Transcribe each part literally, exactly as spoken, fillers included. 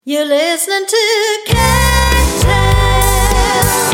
You're listening to Cat Tales.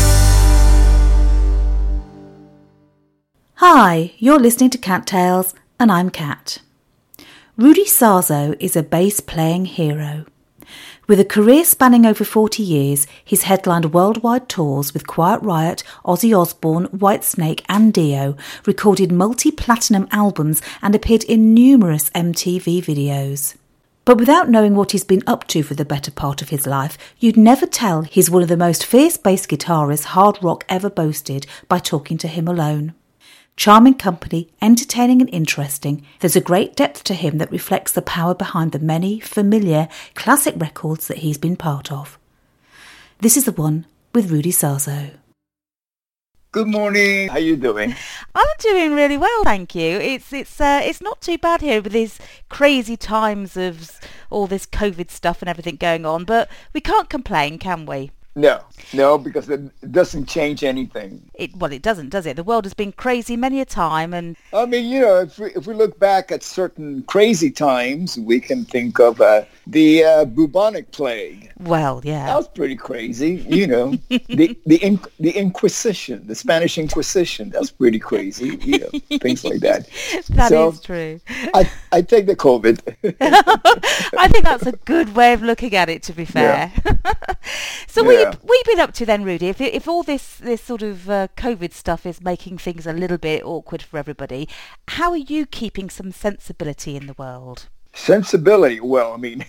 Hi, you're listening to Cat Tales, and I'm Kat. Rudy Sarzo is a bass-playing hero. With a career spanning over forty years, he's headlined worldwide tours with Quiet Riot, Ozzy Osbourne, Whitesnake and Dio, recorded multi-platinum albums and appeared in numerous M T V videos. But without knowing what he's been up to for the better part of his life, you'd never tell he's one of the most fierce bass guitarists hard rock ever boasted by talking to him alone. Charming company, entertaining and interesting, there's a great depth to him that reflects the power behind the many familiar classic records that he's been part of. This is the one with Rudy Sarzo. Good morning. How you doing? I'm doing really well, thank you. It's it's uh, it's not too bad here with these crazy times of all this COVID stuff and everything going on, but we can't complain, can we? No, no, because it doesn't change anything. It well, it doesn't, does it? The world has been crazy many a time, and I mean, you know, if we, if we look back at certain crazy times, we can think of uh, the uh, bubonic plague. well, yeah, That was pretty crazy, you know. the the in, the Inquisition, the Spanish Inquisition. That's pretty crazy, you know, things like that. that so, is true. I I take the COVID. I think that's a good way of looking at it, to be fair. so Yeah. what you, what you been up to then, Rudy? If if all this this sort of uh, COVID stuff is making things a little bit awkward for everybody, how are you keeping some sensibility in the world? Sensibility. Well, I mean,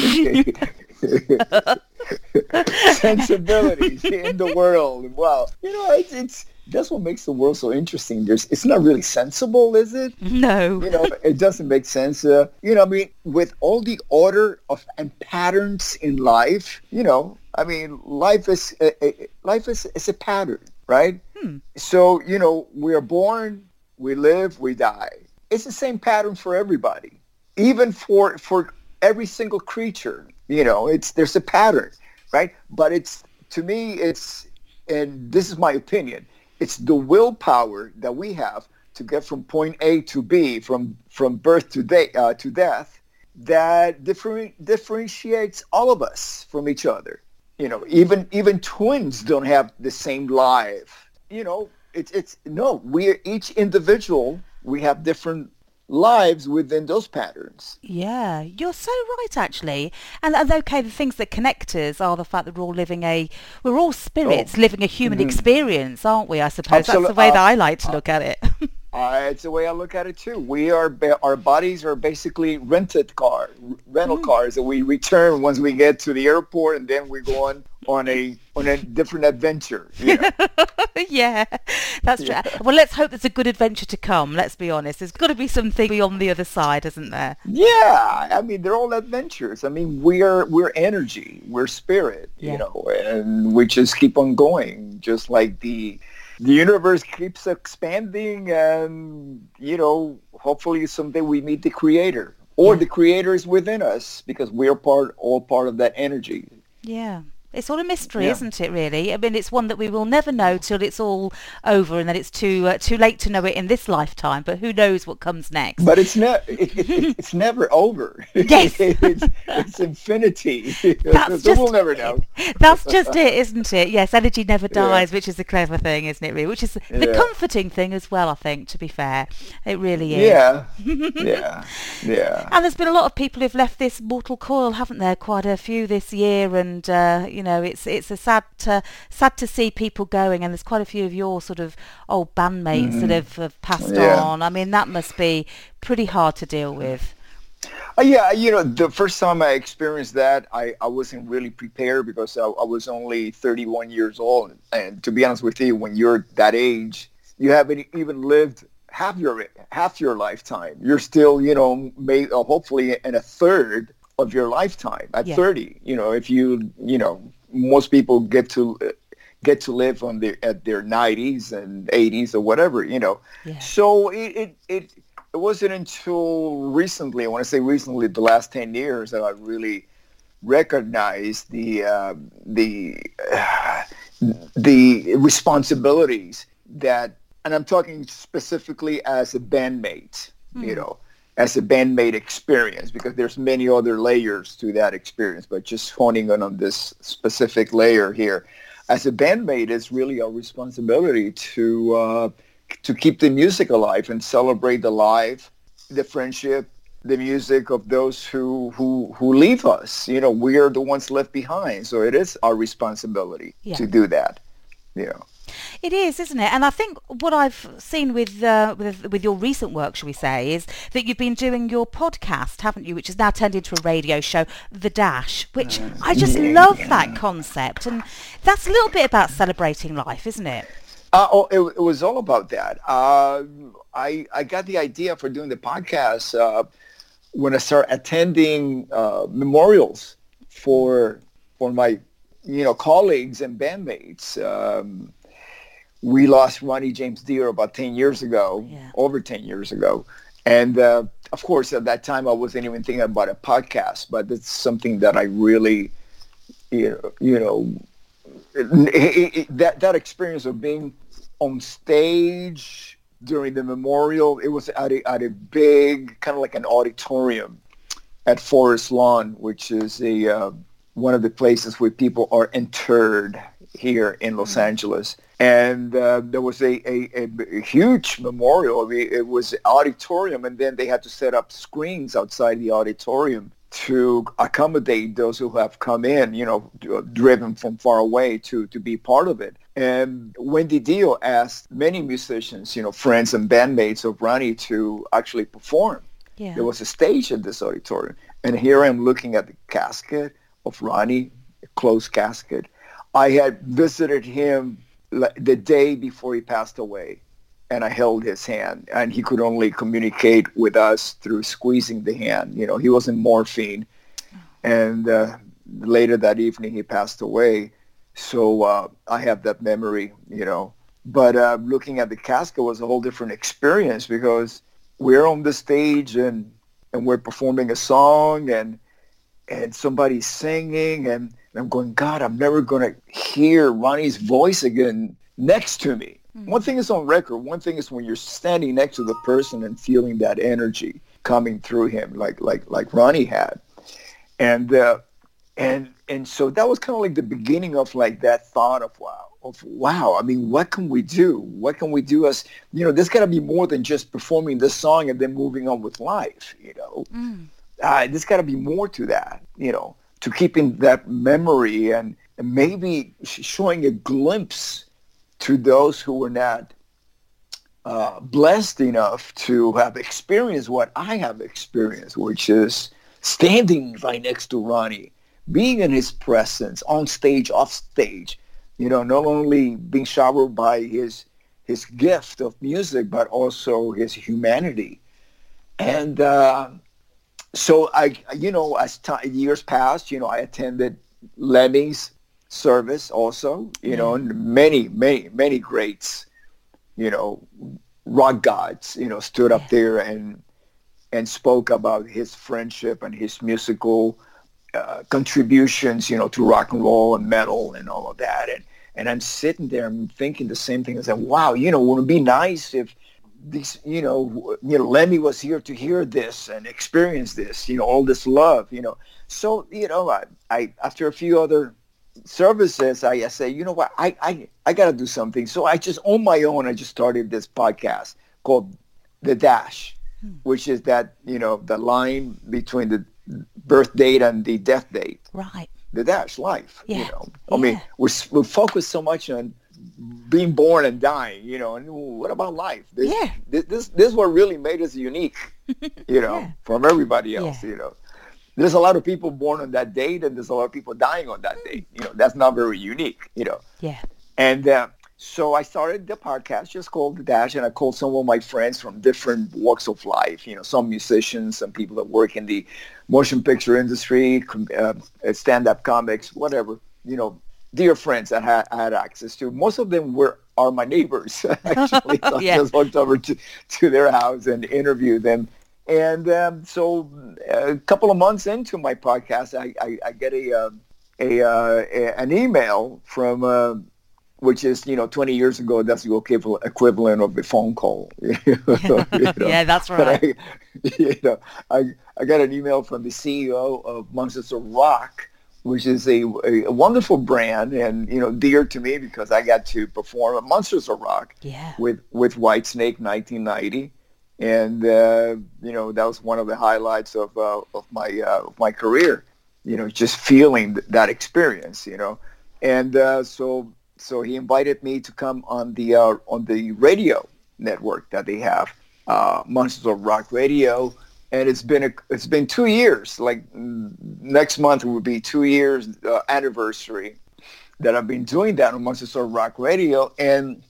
sensibilities in the world. Wow, you know, it's, it's that's what makes the world so interesting. There's, it's not really sensible, is it? No. You know, it doesn't make sense. Uh, you know, I mean, with all the order of and patterns in life, you know, I mean, life is uh, uh, life is, is a pattern, right? Hmm. So, you know, we are born, we live, we die. It's the same pattern for everybody. Even for for every single creature, you know, it's there's a pattern, right? But it's, to me, it's, and this is my opinion, it's the willpower that we have to get from point A to B, from from birth to day uh, to death, that differ, differentiates all of us from each other. You know, even even twins don't have the same life. You know, it's it's no, we're each individual. We have different lives within those patterns. Yeah, you're so right, actually. And, and okay, the things that connect us are the fact that we're all living a, we're all spirits Oh. living a human Mhm. experience, aren't we? I suppose Absolute- that's the way uh, that I like to look at it. Uh, it's the way I look at it too. We are ba- our bodies are basically rented car, rental Mm. cars that we return once we get to the airport, and then we go on on a on a different adventure. You know? yeah, that's true. Yeah. Well, let's hope there's a good adventure to come. Let's be honest. There's got to be something beyond the other side, isn't there? Yeah, I mean, they're all adventures. I mean, we're we're energy, we're spirit, Yeah. you know, and we just keep on going, just like the the universe keeps expanding, and you know, hopefully someday we meet the creator, or Yeah. the creator is within us, because we're part all part of that energy. Yeah. It's all a mystery, Yeah. isn't it, really? I mean, it's one that we will never know till it's all over and then it's too uh, too late to know it in this lifetime, but who knows what comes next. But it's never it, it, it's never over. Yes. it's, it's infinity. That's so just we'll never know. That's just it, isn't it? Yes, energy never Yeah. dies, which is the clever thing, isn't it, really? Which is the Yeah. comforting thing as well, I think, to be fair. It really is. Yeah, yeah, yeah. And there's been a lot of people who've left this mortal coil, haven't there? Quite a few this year, and uh, you know, it's it's a sad to, sad to see people going. And there's quite a few of your sort of old bandmates that have, have passed Yeah. on. I mean, that must be pretty hard to deal with. Uh, yeah, you know, the first time I experienced that, I, I wasn't really prepared, because I, I was only thirty-one years old. And to be honest with you, when you're that age, you haven't even lived half your half your lifetime. You're still, you know, may, uh, hopefully in a third of your lifetime at Yeah. thirty. You know, if you, you know, most people get to uh, get to live on their at their nineties and eighties or whatever, you know. Yeah. So it it. it It wasn't until recently, I want to say recently, the last ten years, that I really recognized the uh, the uh, the responsibilities that, and I'm talking specifically as a bandmate, Mm. you know, as a bandmate experience, because there's many other layers to that experience, but just honing in on this specific layer here. As a bandmate, it's really our responsibility to uh, to keep the music alive and celebrate the life, the friendship, the music of those who, who, who leave us. You know, we are the ones left behind, so it is our responsibility Yeah. to do that, you know. It is, isn't it? And I think what I've seen with, uh, with with your recent work, shall we say, is that you've been doing your podcast, haven't you, which has now turned into a radio show, The Dash, which I just love that concept. And that's a little bit about celebrating life, isn't it? Uh, oh, it, it was all about that. Uh, I I got the idea for doing the podcast uh, when I started attending uh, memorials for for my you know colleagues and bandmates. Um, we lost Ronnie James Dio about ten years ago, Yeah. over ten years ago, and uh, of course at that time I wasn't even thinking about a podcast, but it's something that I really you know, you know it, it, it, that that experience of being on stage during the memorial, it was at a, at a big, kind of like an auditorium at Forest Lawn, which is a uh, one of the places where people are interred here in Los mm-hmm. Angeles. And uh, there was a, a, a huge memorial. I mean, it was an auditorium, and then they had to set up screens outside the auditorium to accommodate those who have come in, you know, driven from far away to, to be part of it. And Wendy Dio asked many musicians, you know, friends and bandmates of Ronnie to actually perform. Yeah. There was a stage at this auditorium. And here I am looking at the casket of Ronnie, a closed casket. I had visited him the day before he passed away, and I held his hand, and he could only communicate with us through squeezing the hand. You know, he was in morphine, and uh, later that evening he passed away. So uh, I have that memory, you know. But uh, looking at the casket was a whole different experience, because we're on the stage and and we're performing a song, and and somebody's singing, and I'm going, God, I'm never going to hear Ronnie's voice again next to me. Mm-hmm. One thing is on record. One thing is when you're standing next to the person and feeling that energy coming through him, like like like Ronnie had. And uh, and and so that was kind of like the beginning of like that thought of wow, of wow. I mean, what can we do? What can we do as, you know, there's got to be more than just performing this song and then moving on with life, you know. Mm. Uh, there's got to be more to that, you know, to keeping that memory and, and maybe showing a glimpse to those who were not uh, blessed enough to have experienced what I have experienced, which is standing right next to Ronnie, being in his presence, on stage, off stage, you know, not only being showered by his his gift of music, but also his humanity. And uh, so I, you know, as t- years passed, you know, I attended Lemmy's service also, you know, and many, many, many greats, you know, rock gods, you know, stood up there and and spoke about his friendship and his musical uh, contributions, you know, to rock and roll and metal and all of that. And and I'm sitting there and thinking the same thing. I said, wow, you know, would it be nice if these, you know, you know, Lemmy was here to hear this and experience this, you know, all this love, you know. So, you know, I, I after a few other services, I, I say, you know what, I, I, I got to do something. So I just, on my own, I just started this podcast called The Dash, hmm. which is that, you know, the line between the birth date and the death date. Right. The Dash, life, yeah. you know. I yeah. mean, we're, we're focused so much on being born and dying, you know, and what about life? This, yeah. This, this, this is what really made us unique, you know, yeah. from everybody else, yeah. you know. There's a lot of people born on that date, and there's a lot of people dying on that date. You know, that's not very unique, you know. Yeah. And uh, so I started the podcast just called The Dash, and I called some of my friends from different walks of life, you know, some musicians, some people that work in the motion picture industry, uh, stand-up comics, whatever, you know, dear friends that I had, I had access to. Most of them were are my neighbors, actually. So yeah. I just walked over to, to their house and interviewed them. And um, so a couple of months into my podcast, I, I, I get a, uh, a, uh, a an email from uh, which is, you know, twenty years ago, that's the equivalent equivalent of a phone call. You know? Yeah, that's But right. I, you know, I, I got an email from the C E O of Monsters of Rock, which is a, a, a wonderful brand and, you know, dear to me because I got to perform at Monsters of Rock Yeah. with, with Whitesnake nineteen ninety. And, uh, you know, that was one of the highlights of, uh, of my uh, of my career, you know, just feeling th- that experience, you know. And uh, so so he invited me to come on the uh, on the radio network that they have, uh, Monsters of Rock Radio. And it's been a, it's been two years. Like mm, next month will be two years uh, anniversary that I've been doing that on Monsters of Rock Radio. And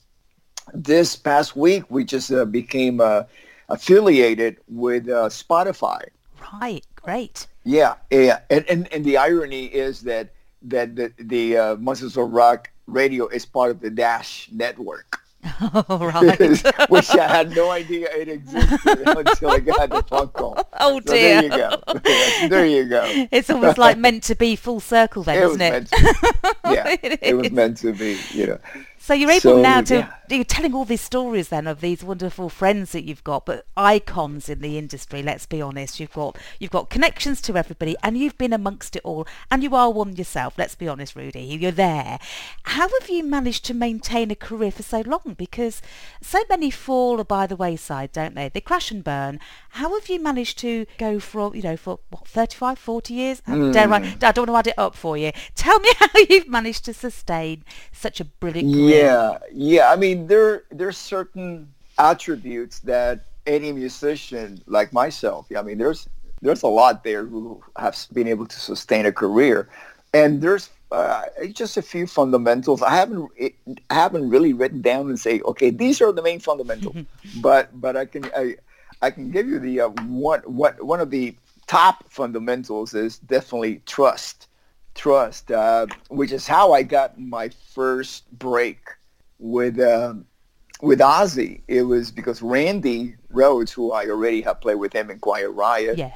this past week we just uh, became uh, affiliated with uh, Spotify. Right. Great. Yeah, yeah. And, and and the irony is that that the the uh, Monsters of Rock Radio is part of the Dash network. All right. Which I had no idea it existed until I got the phone call. Oh So dear. there you go. There you go. It's almost like meant to be full circle then, It was isn't it? meant to, yeah, It it was is. meant to be. You know. So you're able So, now to, yeah. you're telling all these stories then of these wonderful friends that you've got, but icons in the industry, let's be honest. You've got you've got connections to everybody and you've been amongst it all and you are one yourself, let's be honest, Rudy. You're there. How have you managed to maintain a career for so long? Because so many fall by the wayside, don't they? They crash and burn. How have you managed to go for, you know, for what, thirty-five, forty years? Mm. Dare I, I don't want to add it up for you. Tell me how you've managed to sustain such a brilliant career. Yeah, yeah. I mean, there there's certain attributes that any musician like myself. I mean, there's there's a lot there who have been able to sustain a career, and there's uh, just a few fundamentals. I haven't I haven't really written down and say, okay, these are the main fundamentals, but but I can I I can give you the uh, one what one of the top fundamentals is definitely trust. Trust, uh, which is how I got my first break with uh, with Ozzy. It was because Randy Rhoads, who I already have played with him in Quiet Riot, Yeah.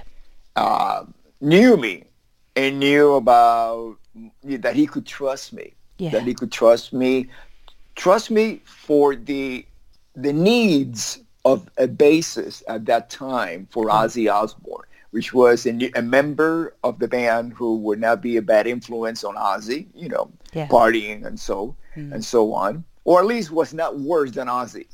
uh, knew me and knew about that he could trust me. Yeah. That he could trust me, trust me for the the needs of a bassist at that time for Ozzy Osbourne, which was a, new- a member of the band who would not be a bad influence on Ozzy, you know, Yeah. partying and so and so on, or at least was not worse than Ozzy.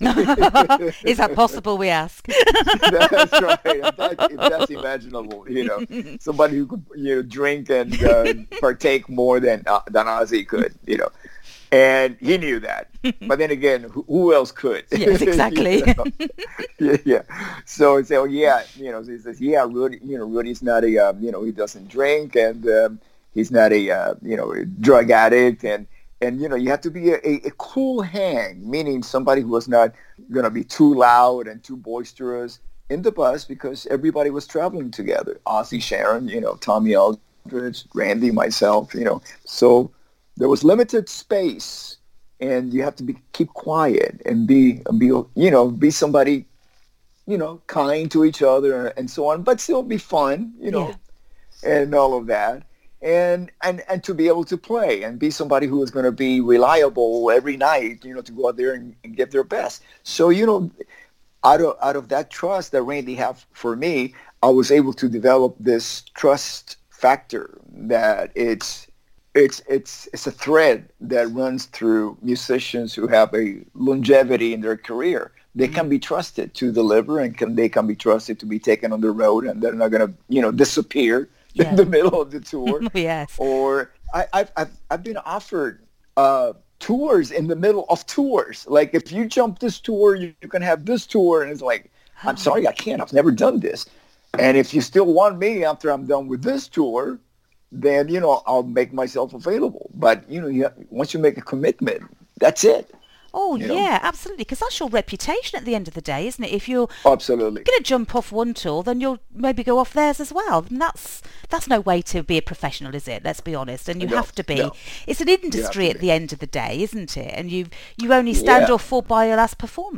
Is that possible, we ask? That's right. If, that, if that's imaginable, you know, somebody who could, you know, drink and uh, partake more than uh, than Ozzy could, you know, and he knew that. But then again, who, who else could? Yes, exactly. You know? yeah, yeah. So he said, oh, yeah, you know, so he says, yeah, Rudy, you know, Rudy's not a, um, you know, he doesn't drink and um, he's not a, uh, you know, a drug addict and. And, you know, you have to be a, a, a cool hang, meaning somebody who was not going to be too loud and too boisterous in the bus because everybody was traveling together. Ozzy, Sharon, you know, Tommy Aldridge, Randy, myself, you know. So there was limited space and you have to be keep quiet and be, be you know, be somebody, you know, kind to each other and so on, but still be fun, you know, Yeah. and all of that. And, and and to be able to play and be somebody who is going to be reliable every night, you know, to go out there and, and give their best. So, you know, out of out of that trust that Randy had for me, I was able to develop this trust factor that it's it's it's it's a thread that runs through musicians who have a longevity in their career. They mm-hmm. can be trusted to deliver and can they can be trusted to be taken on the road and they're not going to, you know, disappear. Yeah. In the middle of the tour. Yes. Or I, I've, I've, I've been offered uh, tours in the middle of tours. Like, if you jump this tour, you, you can have this tour. And it's like, I'm sorry, I can't. I've never done this. And if you still want me after I'm done with this tour, then, you know, I'll make myself available. But, you know, you have, once you make a commitment, that's it. Oh, You know? yeah, absolutely. Because that's your reputation at the end of the day, isn't it? If you're Absolutely. going to jump off one tour, then you'll maybe go off theirs as well. And that's that's no way to be a professional, is it? Let's be honest. And you No, have to be. no. It's an industry to at be. the end of the day, isn't it? And you you only stand Yeah. or fall by your last performance.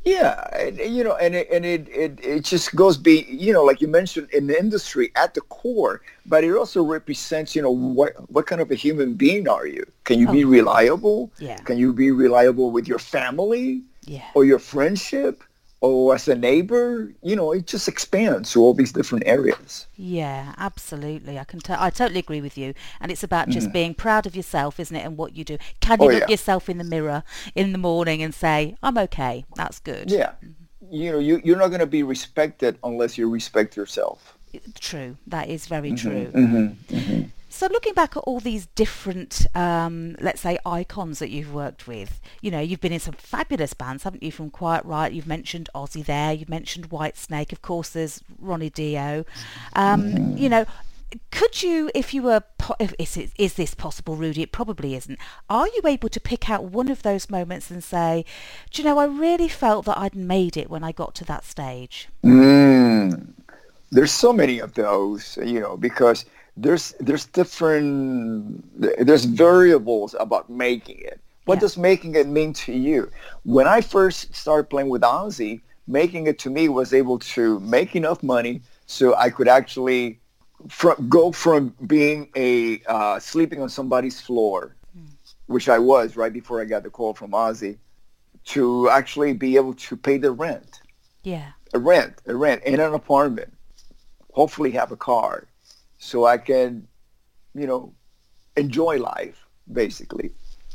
Yeah, and, and, you know, and it and it, it it just goes be you know, like you mentioned, in the industry at the core, but it also represents, you know, what what kind of a human being are you? Can you be Oh, reliable? yeah, Can you be reliable with your family yeah. or your friendship or as a neighbor? You know, it just expands to all these different areas. Yeah, absolutely. I can tell. I totally agree with you. And it's about just being proud of yourself, isn't it, and what you do. Can you Oh look yeah, yourself in the mirror in the morning and say, "I'm okay. That's good." yeah. You know, you you're not going to be respected unless you respect yourself. True. That is very Hmm. true. Hmm. Hmm. So looking back at all these different, um, let's say, icons that you've worked with, you know, you've been in some fabulous bands, haven't you? From Quiet Riot, you've mentioned Ozzy there, you've mentioned Whitesnake, of course. There's Ronnie Dio. Um, you know, could you, if you were, po- if, is, it, is this possible, Rudy? It probably isn't. Are you able to pick out one of those moments and say, do you know, I really felt that I'd made it when I got to that stage? Mm. There's so many of those, you know, because there's there's different there's variables about making it. What Yeah. does making it mean to you? When I first started playing with Ozzy, making it to me was able to make enough money so I could actually fr- go from being a uh, sleeping on somebody's floor, which I was right before I got the call from Ozzy, to actually be able to pay the rent, Yeah. a rent, a rent in an apartment, hopefully have a car so I can, you know, enjoy life, basically.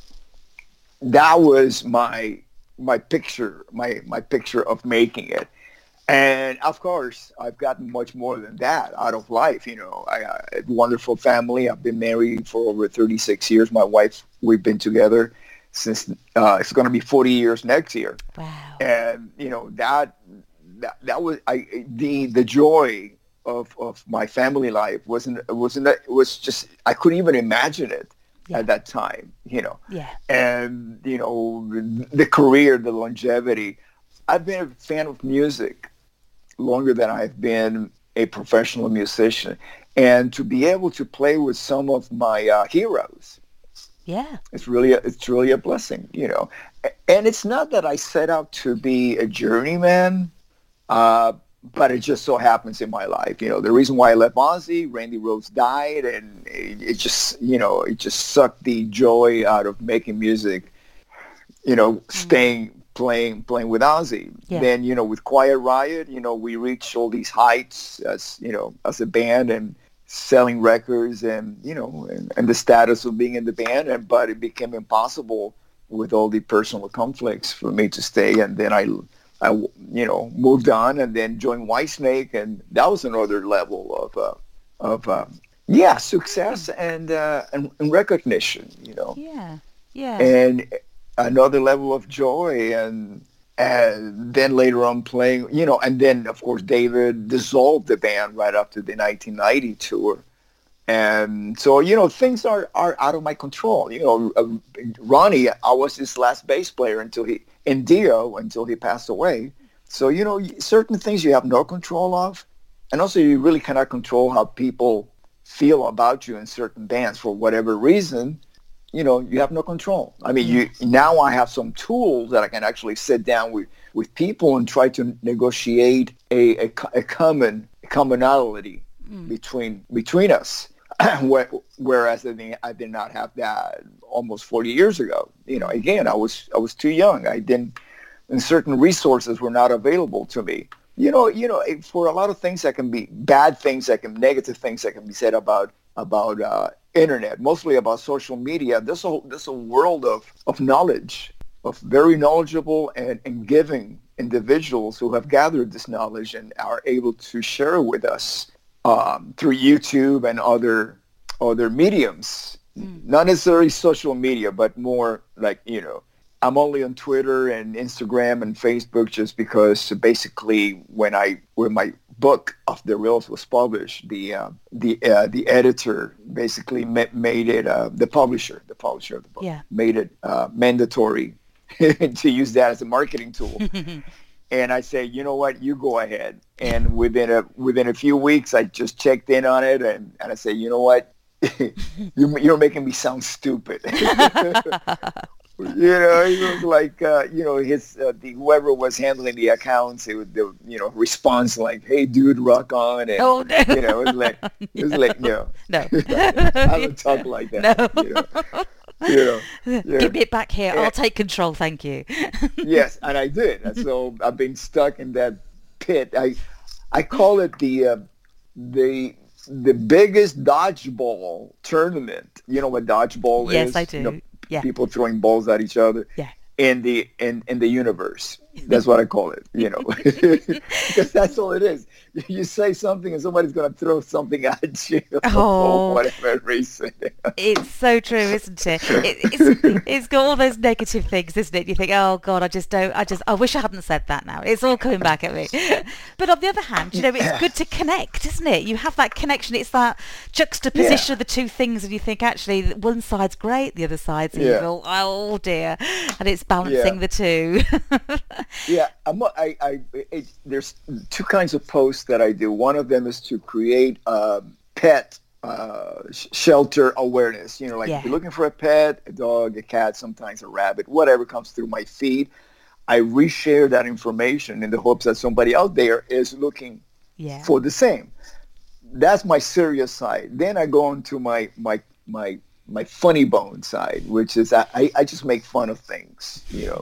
That was my my picture, my my picture of making it. And of course, I've gotten much more than that out of life. You know, I got a wonderful family. I've been married for over thirty-six years. My wife, we've been together since uh, it's going to be forty years next year. Wow. And you know that that that was I the the joy of of my family life wasn't wasn't that it was just I couldn't even imagine it Yeah. at that time, you know. Yeah. And you know the career, the longevity. I've been a fan of music longer than I've been a professional musician, and to be able to play with some of my uh, heroes, Yeah. it's really a, it's really a blessing, you know. A- And it's not that I set out to be a journeyman, uh, but it just so happens in my life, you know. The reason why I left Ozzy, Randy Rhoads died, and it, it just, you know, it just sucked the joy out of making music, you know, staying playing playing with Ozzy. Yeah. Then, you know, with Quiet Riot, you know, we reached all these heights as, you know, as a band and selling records and, you know, and, and the status of being in the band. And, but it became impossible with all the personal conflicts for me to stay. And then I, I, you know, moved on and then joined Whitesnake. And that was another level of, uh, of, uh, yeah, success and, uh, and, and recognition, you know. Yeah. Yeah. And another level of joy, and and then later on playing, you know, and then of course David dissolved the band right after the nineteen ninety tour, and so you know things are are out of my control. You know, uh, Ronnie, I was his last bass player until he in Dio until he passed away. So you know, certain things you have no control of, and also you really cannot control how people feel about you in certain bands for whatever reason. You know, you have no control. I mean, you now I have some tools that I can actually sit down with, with people and try to negotiate a, a, co- a common a commonality between between us. Where- Whereas I, think I did not have that almost forty years ago. You know, again, I was I was too young. I didn't, and certain resources were not available to me. You know, you know, it- for a lot of things that can be bad things, that can negative things that can be said about about uh, internet, mostly about social media. There's a there's a world of, of knowledge, of very knowledgeable and, and giving individuals who have gathered this knowledge and are able to share it with us um, through YouTube and other other mediums. Not necessarily social media, but more like, you know, I'm only on Twitter and Instagram and Facebook just because basically when I when my book Off the Rails was published, the uh, the uh, the editor basically ma- made it uh, the publisher the publisher of the book Yeah. made it uh, mandatory to use that as a marketing tool. And I say, you know what, you go ahead. And within a within a few weeks, I just checked in on it, and, and I say, you know what, you're, you're making me sound stupid. You know, he was like, uh, you know, his uh, the whoever was handling the accounts, it would, the, you know, response like, "Hey, dude, rock on," and Oh, no. you know, it was like, it was like, you know, No. I don't talk like that. No. You know, you know, yeah. Give me it back here. Yeah. I'll take control, thank you. Yes, and I did. And so I've been stuck in that pit. I I call it the uh, the the biggest dodgeball tournament. You know what dodgeball Yes, is? I do. You know, Yeah. people throwing balls at each other. Yeah. In the in, in the universe. That's what I call it, you know. Because that's all it is. You say something and somebody's gonna throw something at you Oh. for whatever reason. It's so true, isn't it? it it's, it's got all those negative things, isn't it? You think, oh God, I just don't, I just, I wish I hadn't said that now. It's all coming back at me. But on the other hand, you know, it's good to connect, isn't it? You have that connection. It's that juxtaposition Yeah. of the two things, and you think, actually, one side's great, the other side's Yeah. evil. Oh dear. And it's balancing Yeah. the two. Yeah, I'm, I, I, it, there's two kinds of posts that I do. One of them is to create um, pet uh, sh- shelter awareness. You know, like Yeah. if you're looking for a pet, a dog, a cat, sometimes a rabbit, whatever comes through my feed, I reshare that information in the hopes that somebody out there is looking Yeah. for the same. That's my serious side. Then I go on to my my my my funny bone side, which is I, I, I just make fun of things, you know.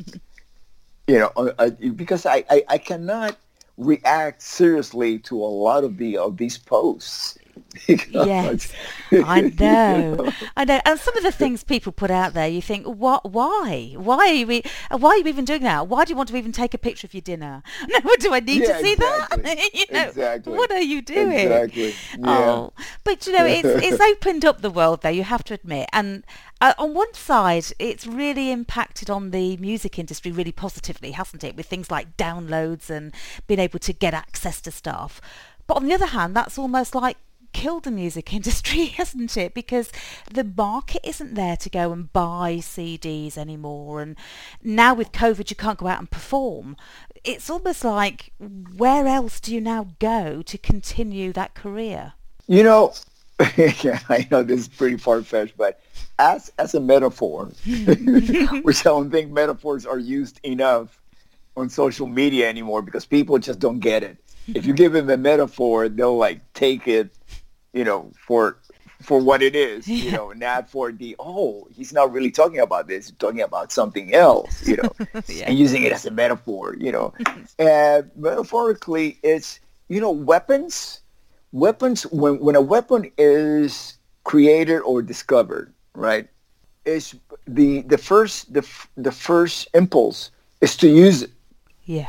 You know, uh, uh, because I, I, I cannot react seriously to a lot of the of these posts. Because, Yes, you I know. know, I know. And some of the things people put out there, you think, what? Why? Why are you? e- Why are you even doing that? Why do you want to even take a picture of your dinner? No, do I need Yeah, to see exactly. that? you know, Exactly. what are you doing? Exactly. Yeah. Oh, but you know, it's it's opened up the world, though. You have to admit, and uh, on one side, it's really impacted on the music industry really positively, hasn't it? With things like downloads and being able to get access to stuff. But on the other hand, that's almost like killed the music industry, hasn't it? Because the market isn't there to go and buy C Ds anymore, and now with COVID you can't go out and perform. It's almost like, where else do you now go to continue that career? You know, yeah, I know this is pretty far-fetched, but as as a metaphor, which I don't think metaphors are used enough on social media anymore because people just don't get it. If you give them a metaphor, they'll like take it, you know, for for what it is, you know, not for the, oh, he's not really talking about this, he's talking about something else, you know, Yeah. and using it as a metaphor, you know. And metaphorically, it's, you know, weapons, weapons, when, when a weapon is created or discovered, right, it's the, the first, the, f- the first impulse is to use it. Yeah.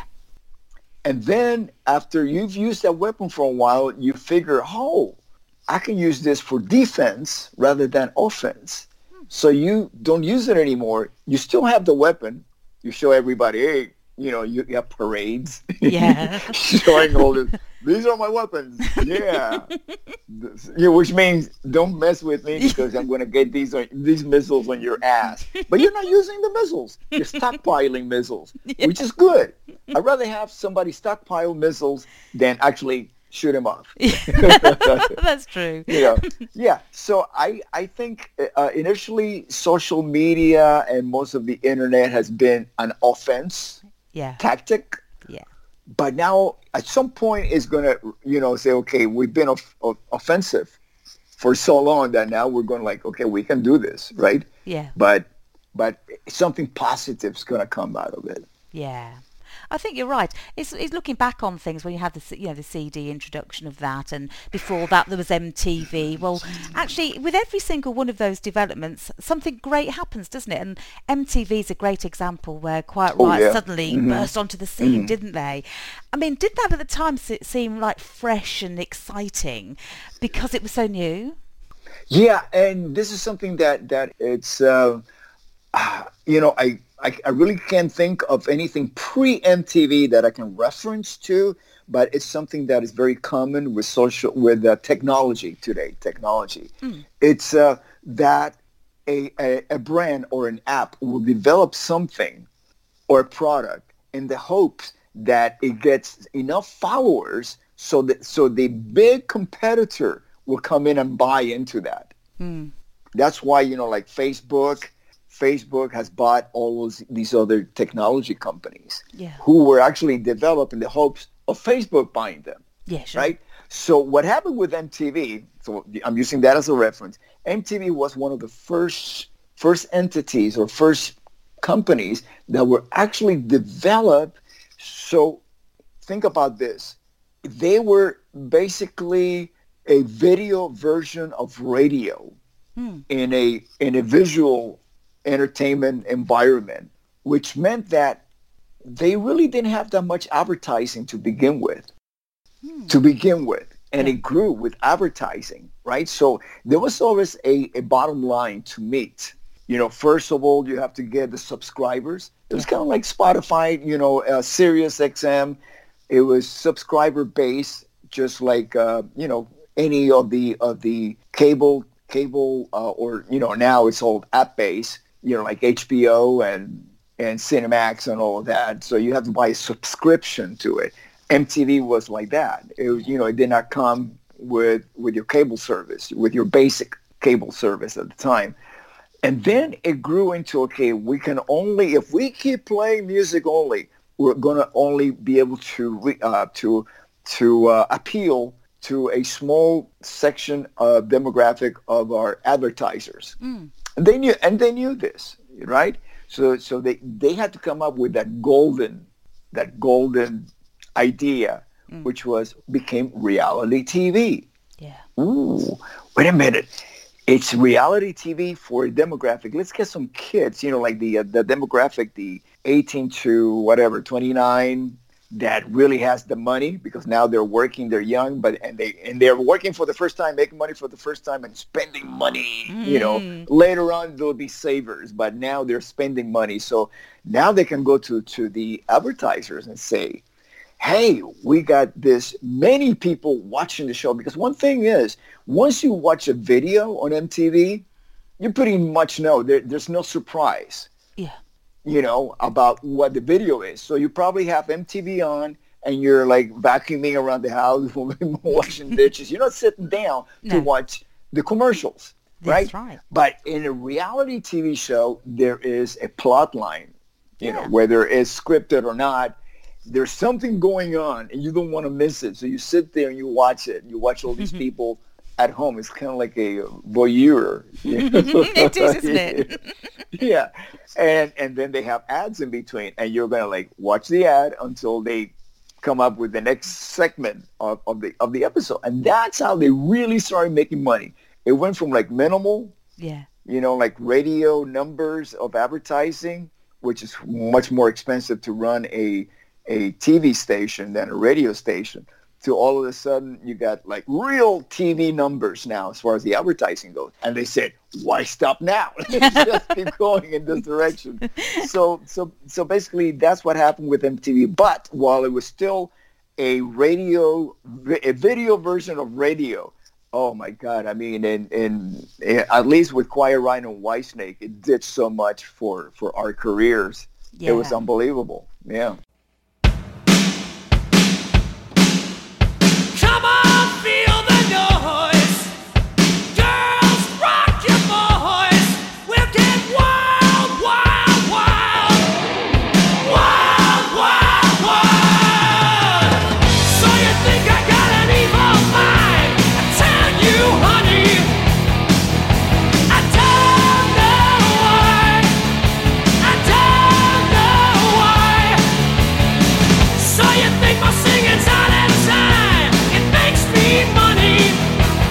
And then after you've used that weapon for a while, you figure, oh, I can use this for defense rather than offense. So you don't use it anymore. You still have the weapon. You show everybody, hey, you know, you, you have parades. Yeah. Showing all this. These are my weapons. Yeah. This- yeah. Which means don't mess with me because I'm going to get these on, these missiles on your ass. But you're not using the missiles. You're stockpiling missiles, which is good. I'd rather have somebody stockpile missiles than actually shoot them off. That's true. You know, yeah. So I, I think uh, initially social media and most of the internet has been an offense Yeah. tactic. Yeah. But now at some point it's going to, you know, say, okay, we've been off- off- offensive for so long that now we're going like, okay, we can do this, right? Yeah. But but something positive is going to come out of it. Yeah. I think you're right. It's, it's looking back on things when you had the c- you know the C D introduction of that, and before that there was M T V. Well, actually, with every single one of those developments, something great happens, doesn't it? And M T V is a great example where Quiet Oh, Riot yeah. suddenly burst onto the scene, didn't they? I mean, did that at the time se- seem like fresh and exciting because it was so new? Yeah, and this is something that that it's uh, uh, you know I, I I really can't think of anything pre-M T V that I can reference to, but it's something that is very common with social with uh, technology today. Technology, it's uh, that a, a a brand or an app will develop something or a product in the hopes that it gets enough followers so that so the big competitor will come in and buy into that. That's why, you know, like Facebook, Facebook has bought all those, these other technology companies Yeah. who were actually developed in the hopes of Facebook buying them, Yeah, sure. right? So what happened with M T V, so I'm using that as a reference, M T V was one of the first first entities or first companies that were actually developed. So think about this. They were basically a video version of radio Hmm. in a in a visual entertainment environment, which meant that they really didn't have that much advertising to begin with. Hmm. To begin with. And Yeah. it grew with advertising, right? So there was always a, a bottom line to meet. You know, first of all, you have to get the subscribers. It was Yeah. kind of like Spotify, you know, uh, Sirius X M. It was subscriber based, just like, uh, you know, any of the of the cable, cable uh, or, you know, now it's all app based, you know, like H B O and, and Cinemax and all of that. So you have to buy a subscription to it. M T V was like that. It was, you know, it did not come with with your cable service, with your basic cable service at the time. And then it grew into, okay, we can only, if we keep playing music only, we're going to only be able to re, uh, to to uh, appeal to a small section of demographic of our advertisers. Mm. And they knew, and they knew this, right? So so they they had to come up with that golden that golden idea, Mm. which was became reality T V. Yeah. Ooh, wait a minute. It's reality T V for a demographic. Let's get some kids, you know, like the uh, the demographic, the eighteen to whatever, twenty-nine, that really has the money because now they're working, they're young, but and they and they're working for the first time, making money for the first time, and spending money. Mm. You know, later on they'll be savers, but now they're spending money. So now they can go to to the advertisers and say, hey, we got this many people watching the show. Because one thing is, once you watch a video on M T V, you pretty much know there, there's no surprise, Yeah. you know, about what the video is. So you probably have M T V on and you're like vacuuming around the house, washing dishes. You're not sitting down No. to watch the commercials, That's right? right. But in a reality T V show, there is a plot line, you Yeah. know, whether it's scripted or not. There's something going on and you don't want to miss it. So you sit there and you watch it. You watch all these people at home. It's kind of like a voyeur. You know? It is, isn't it? Yeah. And and then they have ads in between. And you're going to like watch the ad until they come up with the next segment of, of the of the episode. And that's how they really started making money. It went from like minimal, Yeah. you know, like radio numbers of advertising, which is much more expensive to run a a T V station than a radio station, to all of a sudden you got like real T V numbers now as far as the advertising goes. And they said, why stop now? Let's just keep going in this direction. So so so basically that's what happened with M T V. But while it was still a radio, a video version of radio, oh my God, I mean, in, in, in at least with Quiet Riot and Whitesnake, it did so much for, for our careers. Yeah. It was unbelievable. Yeah. Come on, feel the noise. Girls, rock your voice. We'll get wild, wild, wild. Wild, wild, wild. So you think I got an evil mind? I tell you, honey, I don't know why. I don't know why. So you think my singing's out of time? It makes me money.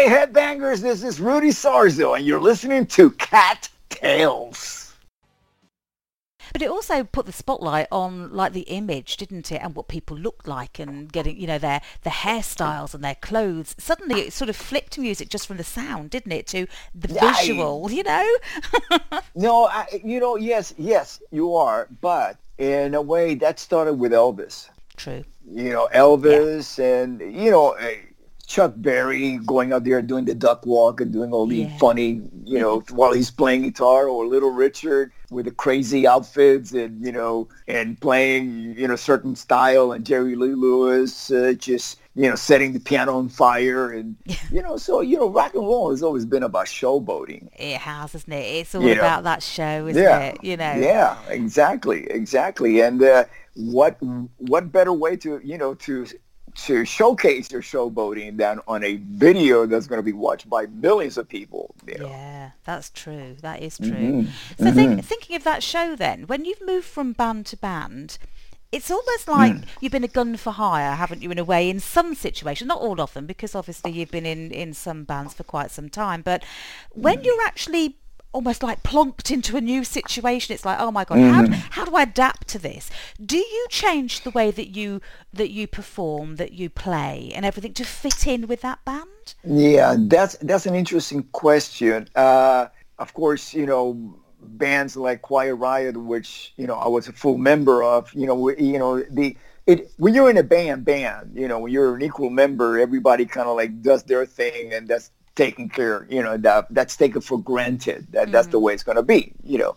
Hey, headbangers, this is Rudy Sarzo, and you're listening to Cat Tales. But it also put the spotlight on like the image, didn't it, and what people looked like, and getting, you know, their their hairstyles and their clothes. Suddenly, it sort of flipped music just from the sound, didn't it, to the visual, you know? No, I, you know, yes, yes, you are, but in a way, that started with Elvis. True. You know, Elvis yeah. and, you know, Chuck Berry going out there doing the duck walk and doing all the yeah. funny, you know, while he's playing guitar, or Little Richard with the crazy outfits and, you know, and playing, you know, certain style, and Jerry Lee Lewis uh, just, you know, setting the piano on fire. And, you know, so, you know, rock and roll has always been about showboating. It has, isn't it? It's all you about know. that show, isn't yeah. it? You know. Yeah, exactly, exactly. And uh, what what better way to, you know, to to showcase your showboating than on a video that's going to be watched by millions of people. You know? Yeah, that's true. That is true. Mm-hmm. So mm-hmm. think, thinking of that show then, when you've moved from band to band, it's almost like mm. you've been a gun for hire, haven't you, in a way, in some situations, not all of them, because obviously you've been in, in some bands for quite some time, but when mm. you're actually almost like plonked into a new situation, it's like, oh my god, mm-hmm. how, do, how do I adapt to this? Do you change the way that you that you perform, that you play and everything to fit in with that band? Yeah, that's that's an interesting question. Uh, of course, you know, bands like Quiet Riot, which, you know, I was a full member of, you know, you know, the it when you're in a band, band, you know, when you're an equal member, everybody kind of like does their thing, and that's taken care, you know, that that's taken for granted. That mm-hmm. that's the way it's going to be, you know.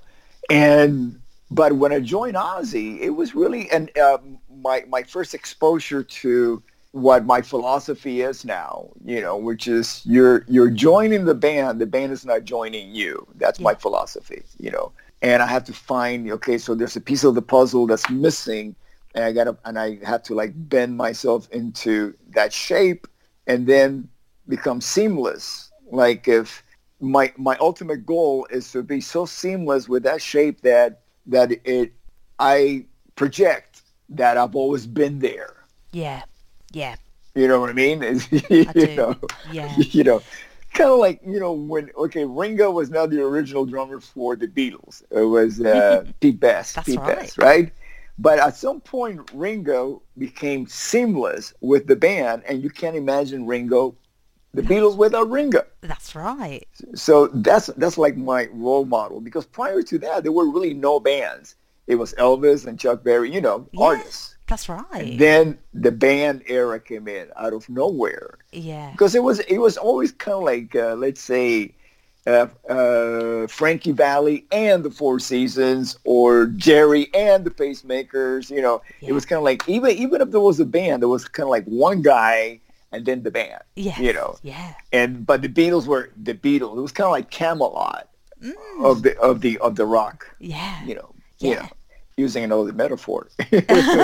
And but when I joined Ozzy, it was really and uh, my my first exposure to what my philosophy is now, you know, which is you're you're joining the band, the band is not joining you. That's yeah. my philosophy, you know. And I have to find, okay, so there's a piece of the puzzle that's missing, and I got to and I have to like bend myself into that shape, and then become seamless. Like if my my ultimate goal is to be so seamless with that shape that that it I project that I've always been there. Yeah, yeah. You know what I mean? you I do. know, yeah. You know, kind of like, you know, when okay, Ringo was not the original drummer for the Beatles. It was uh, Pete Best. That's Pete right. Best, right? But at some point, Ringo became seamless with the band, and you can't imagine Ringo. The Beatles without Ringo. That's right. So that's that's like my role model, because prior to that, there were really no bands. It was Elvis and Chuck Berry, you know, yeah, artists. That's right. And then the band era came in out of nowhere. Yeah. Because it was it was always kind of like, uh, let's say, uh, uh, Frankie Valli and the Four Seasons, or Jerry and the Pacemakers. You know, yeah. It was kind of like, even even if there was a band, there was kind of like one guy and then the band, yes. you know, yeah. And but the Beatles were the Beatles. It was kind of like Camelot mm. of the of the of the rock. Yeah, you know, yeah. You know, using an old metaphor. you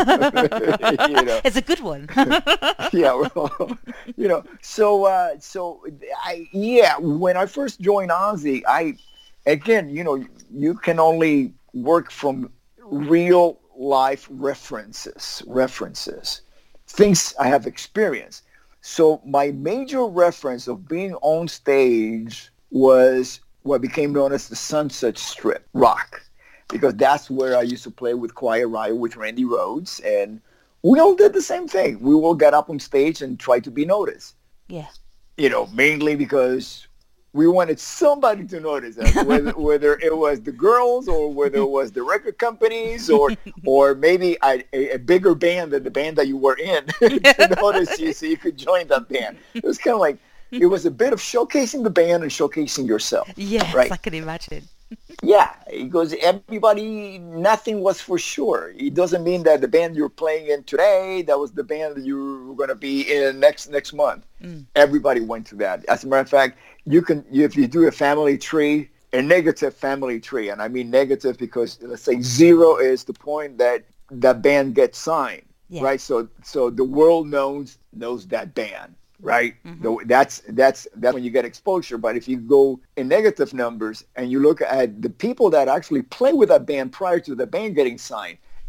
know. It's a good one. yeah, well, you know. So uh, so I yeah. When I first joined Ozzy, I again, you know, you can only work from real life references, references. Things I have experienced. So my major reference of being on stage was what became known as the Sunset Strip rock, because that's where I used to play with Quiet Riot with Randy Rhoads, and we all did the same thing. We all got up on stage and tried to be noticed. Yeah. You know, mainly because we wanted somebody to notice us, whether, whether it was the girls or whether it was the record companies or or maybe a, a, a bigger band than the band that you were in to notice you so you could join that band. It was kind of like, it was a bit of showcasing the band and showcasing yourself. Yes, right? I can imagine. Yeah, because everybody, nothing was for sure. It doesn't mean that the band you're playing in today, that was the band that you were going to be in next next month. Mm. Everybody went to that. As a matter of fact, you can, if you do a family tree, a negative family tree, and I mean negative because, let's say, zero is the point that that band gets signed, yeah. right? So so the world knows knows that band. Right. Mm-hmm. The, that's that's that's when you get exposure. But if you go in negative numbers and you look at the people that actually play with that band prior to the band getting signed,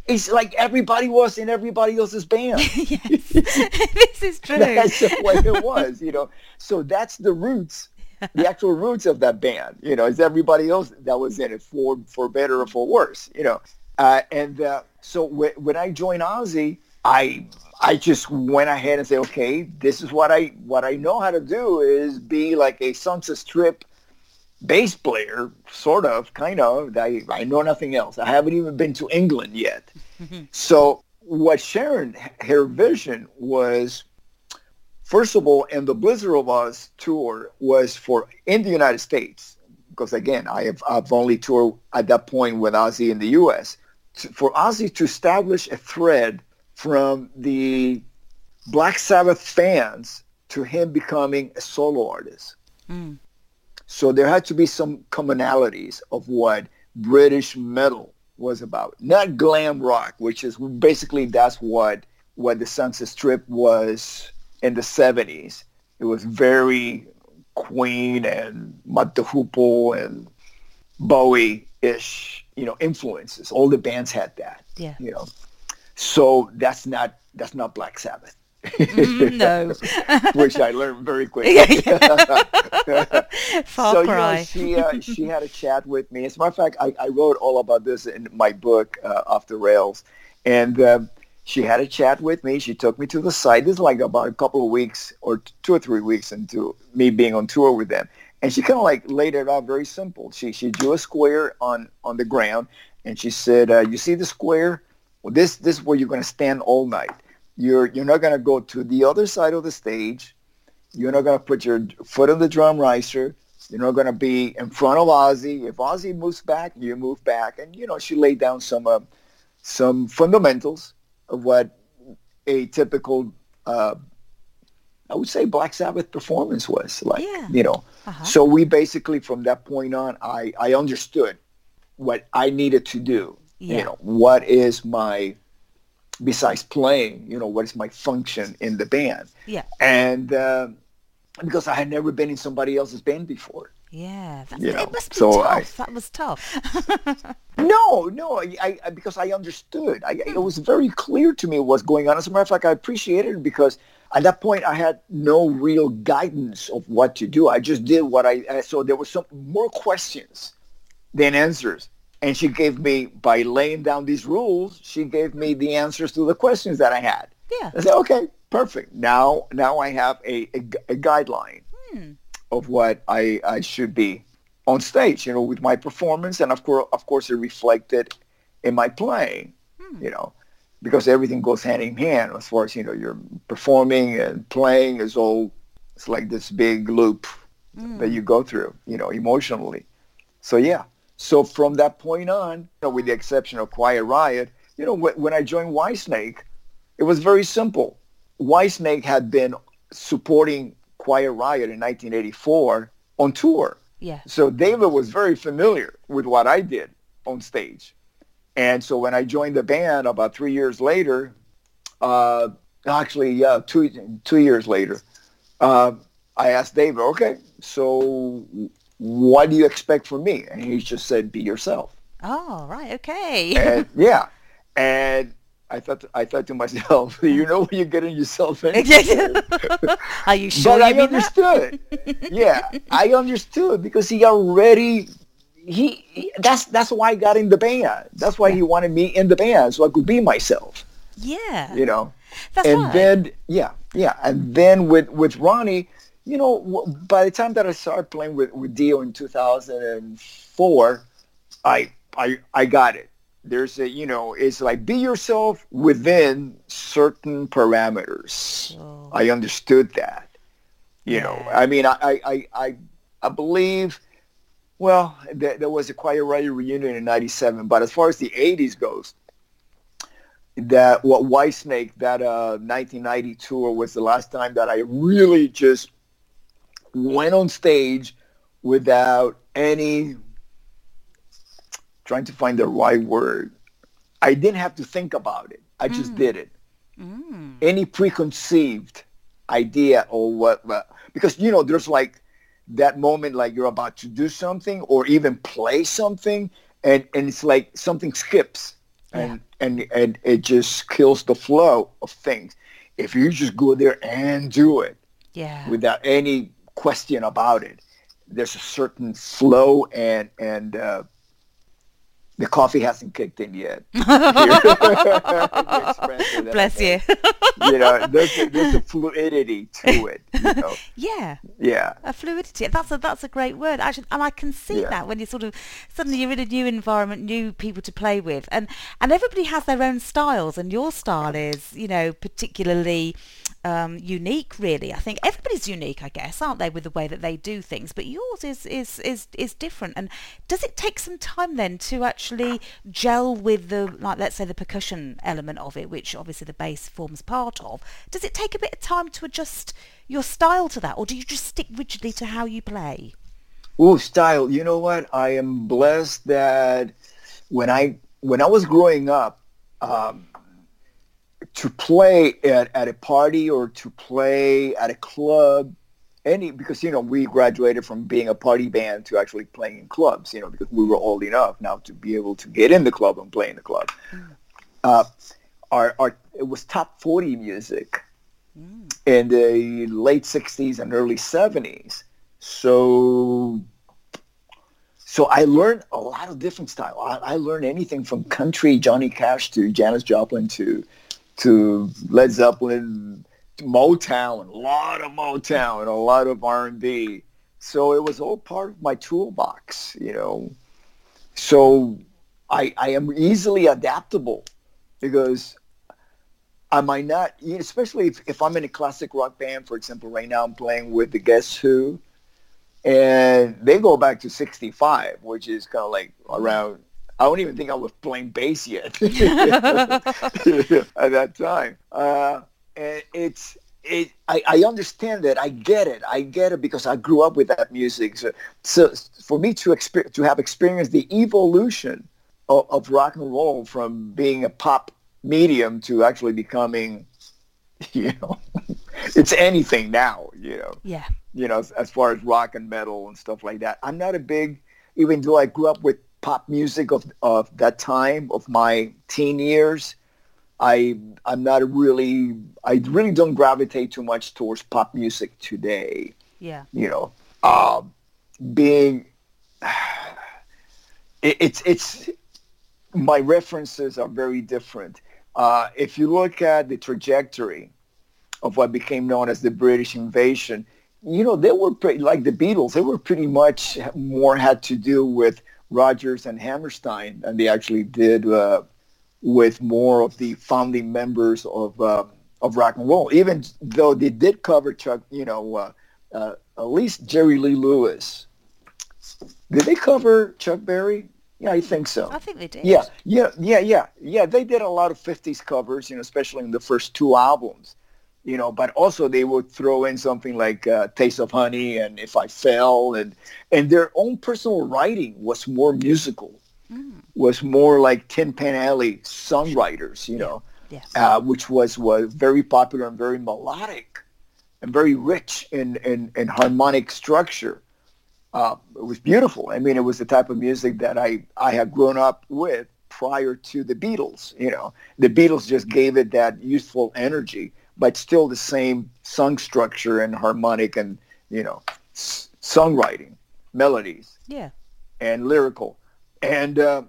It's like everybody was in everybody else's band. Yes, this is true. That's the way it was, you know. So that's the roots, the actual roots of that band. You know, it's everybody else that was in it, for for better or for worse. You know, uh, and uh, so w- when I joined Ozzy, I I just went ahead and said, okay, this is what I what I know how to do is be like a Sunset Strip bass player, sort of, kind of. I, I know nothing else. I haven't even been to England yet. So what Sharon, her vision was, first of all, and the Blizzard of Oz tour was for in the United States, because again, I have I've only toured at that point with Ozzy in the U S. To, for Ozzy to establish a thread from the Black Sabbath fans to him becoming a solo artist. Mm. So there had to be some commonalities of what British metal was about. Not glam rock, which is basically that's what what the Sunset Strip was in the seventies. It was very Queen and Mott the Hoople and Bowie-ish, you know, influences. All the bands had that. Yeah. You know. So that's not that's not Black Sabbath. Mm, no. Which I learned very quickly. Far so cry. you know, she uh, she had a chat with me. As a matter of fact, I, I wrote all about this in my book, uh, Off the Rails, and um, she had a chat with me. She took me to the site. This is like about a couple of weeks or two or three weeks into me being on tour with them, and she kind of like laid it out very simple. She she drew a square on on the ground, and she said, uh, "You see the square? Well, this this is where you're going to stand all night. You're you're not going to go to the other side of the stage. You're not going to put your foot on the drum riser. You're not going to be in front of Ozzy. If Ozzy moves back, you move back." And, you know, she laid down some uh, some fundamentals of what a typical, uh, I would say, Black Sabbath performance was like, Yeah. you know. Uh-huh. So we basically, from that point on, I, I understood what I needed to do. Yeah. You know, what is my... besides playing, you know, what is my function in the band? Yeah. And uh, because I had never been in somebody else's band before. Yeah. That, You know, it must be so tough. I- That was tough. No, no, I, I because I understood. I, it was very clear to me what's going on. As a matter of fact, I appreciated it because at that point I had no real guidance of what to do. I just did what I, I so there was some more questions than answers. And she gave me, by laying down these rules, she gave me the answers to the questions that I had. Yeah. I said, okay, perfect. Now now I have a, a, a guideline Hmm. of what I, I should be on stage, you know, with my performance. And of course, of course, it reflected in my playing, you know, because everything goes hand in hand as far as, you know, you're performing and playing is all, it's like this big loop that you go through, you know, emotionally. So, yeah. So from that point on, you know, with the exception of Quiet Riot, you know, wh- when I joined Whitesnake, it was very simple. Whitesnake had been supporting Quiet Riot in nineteen eighty-four on tour. Yeah. So David was very familiar with what I did on stage. And so when I joined the band about three years later, uh, actually, yeah, two, two years later, uh, I asked David, okay, so what do you expect from me? And he just said, be yourself. Oh, right. Okay. And yeah. And I thought, I thought to myself, you know what you're getting yourself into? Are you sure But you I mean understood. Yeah, I understood because he already, he, he- that's that's why I got in the band. That's why he wanted me in the band so I could be myself, that? Yeah. you know. That's and right. then, yeah, yeah. And then with, with Ronnie, you know, w- by the time that I started playing with, with Dio in two thousand four, I, I, I got it. There's a, you know, it's like be yourself within certain parameters. Sure. I understood that. You know, Yeah. I mean, I, I, I, I, I believe, well, there, there was a Quiet Riot reunion in ninety-seven, but as far as the eighties goes, that what Whitesnake, that uh, nineteen ninety tour was the last time that I really just went on stage without any, trying to find the right word. I didn't have to think about it. I just did it. Mm. Any preconceived idea or what, what- because, you know, there's like that moment like you're about to do something or even play something and, and it's like something skips. and and and it just kills the flow of things. If you just go there and do it Yeah. without any question about it, there's a certain flow, and and uh, the coffee hasn't kicked in yet. The expression that Bless I you. have. You know, there's a, there's a fluidity to it. You know? Yeah. Yeah. A fluidity. That's a that's a great word, actually, and I can see Yeah. that when you sort of suddenly you're in a new environment, new people to play with, and and everybody has their own styles, and your style is, you know, particularly um, unique. Really, I think everybody's unique, I guess, aren't they, with the way that they do things? But yours is is is is different. And does it take some time then to actually gel with the, like, let's say, the percussion element of it, which obviously the bass forms part of? Does it take a bit of time to adjust your style to that, or do you just stick rigidly to how you play? Oh, style. You know what? I am blessed that when I when I was growing up, um, to play at, at a party or to play at a club, any because you know we graduated from being a party band to actually playing in clubs. You know, because we were old enough now to be able to get in the club and play in the club. Uh, our our it was top forty music in the late sixties and early seventies. So, so I learned a lot of different style. I, I learned anything from country, Johnny Cash, to Janis Joplin, to to Led Zeppelin, to Motown, a lot of Motown, a lot of R and B. So it was all part of my toolbox, you know. So I I am easily adaptable because I might not, especially if, if I'm in a classic rock band, for example, right now I'm playing with the Guess Who, and they go back to sixty-five, which is kind of like around, I don't even think I was playing bass yet at that time. Uh, and it's, it, I, I understand that. I get it. I get it because I grew up with that music. So, so for me to exper- to have experienced the evolution of, of rock and roll from being a pop medium to actually becoming, you know, it's anything now, you know. Yeah. You know, as, as far as rock and metal and stuff like that. I'm not a big, even though I grew up with pop music of of that time, of my teen years, I I'm not really, I really don't gravitate too much towards pop music today. Yeah. You know, um, being, it, it's it's my references are very different. Uh, if you look at the trajectory of what became known as the British invasion, you know, they were pretty, like the Beatles, they were pretty much more had to do with Rodgers and Hammerstein than they actually did uh, with more of the founding members of uh, of rock and roll. Even though they did cover Chuck, you know, uh, uh, at least Jerry Lee Lewis. Did they cover Chuck Berry? Yeah, I think so. I think they did. Yeah, yeah, yeah, yeah, yeah. They did a lot of fifties covers, you know, especially in the first two albums, you know. But also they would throw in something like uh, "Taste of Honey" and "If I Fell," and and their own personal writing was more musical, mm. was more like Tin Pan Alley songwriters, you know, yeah. uh, which was was very popular and very melodic and very rich in in, in harmonic structure. Uh, it was beautiful. I mean, it was the type of music that I, I had grown up with prior to the Beatles. You know, the Beatles just gave it that youthful energy, but still the same song structure and harmonic and, you know, s- songwriting, melodies, yeah, and lyrical. And uh,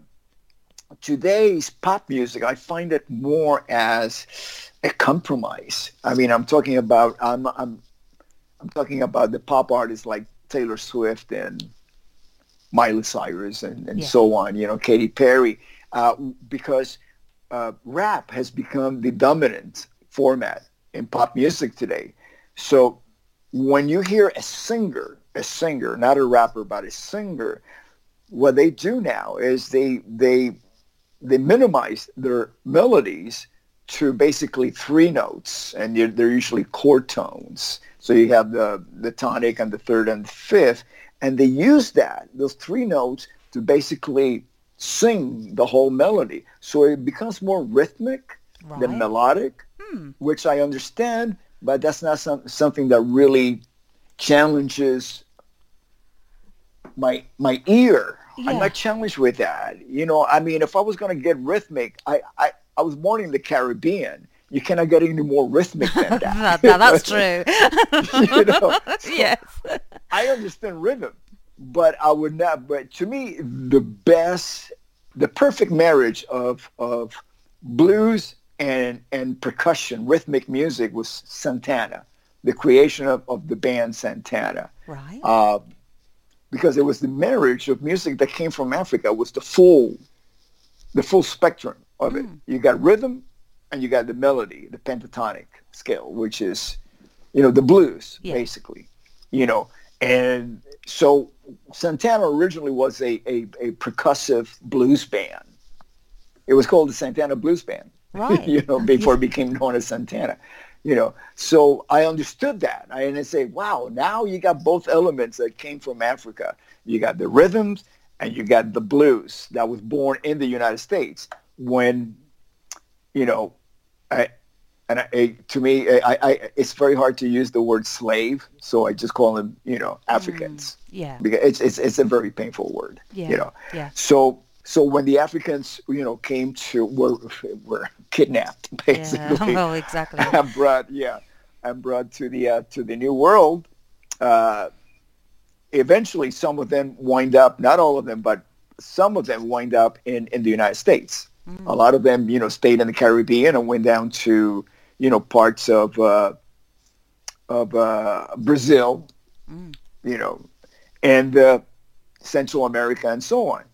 today's pop music, I find it more as a compromise. I mean, I'm talking about I'm I'm I'm talking about the pop artists like Taylor Swift and Miley Cyrus and, and yeah. so on, you know, Katy Perry, uh, because uh, rap has become the dominant format in pop music today. So when you hear a singer, a singer, not a rapper, but a singer, what they do now is they they they minimize their melodies to basically three notes, and they're usually chord tones. So you have the, the tonic and the third and the fifth, and they use that, those three notes, to basically sing the whole melody. So it becomes more rhythmic right. than melodic, hmm. which I understand, but that's not some, something that really challenges my my ear. Yeah. I'm not challenged with that. You know, I mean, if I was going to get rhythmic, I, I, I was born in the Caribbean. You cannot get any more rhythmic than that. That- that- that's true. You know, so Yes. I understand rhythm, but I would not. But to me, the best, the perfect marriage of of blues and and percussion, rhythmic music was Santana, the creation of, of the band Santana. Right. Uh, because it was the marriage of music that came from Africa, was the full, the full spectrum of it. You got rhythm, and you got the melody, the pentatonic scale, which is, you know, the blues, Yeah. basically, you know. And so Santana originally was a, a, a percussive blues band. It was called the Santana Blues Band, Right. you know, before it became known as Santana. You know, so I understood that. I, and I say, wow, now you got both elements that came from Africa. You got the rhythms and you got the blues that was born in the United States when, you know, I, and I, it, to me, I, I, it's very hard to use the word slave. So I just call them, you know, Africans. Yeah. Because it's, it's, it's a very painful word, Yeah. you know. Yeah. So, so when the Africans, you know, came to, were, were kidnapped, basically. Yeah. Well, exactly. and brought, yeah, and brought to the uh, to the New World. Uh, eventually, some of them wind up, not all of them, but some of them wind up in, in the United States. Mm. A lot of them, you know, stayed in the Caribbean and went down to, you know, parts of uh, of uh, Brazil, Mm. you know, and uh, Central America and so on.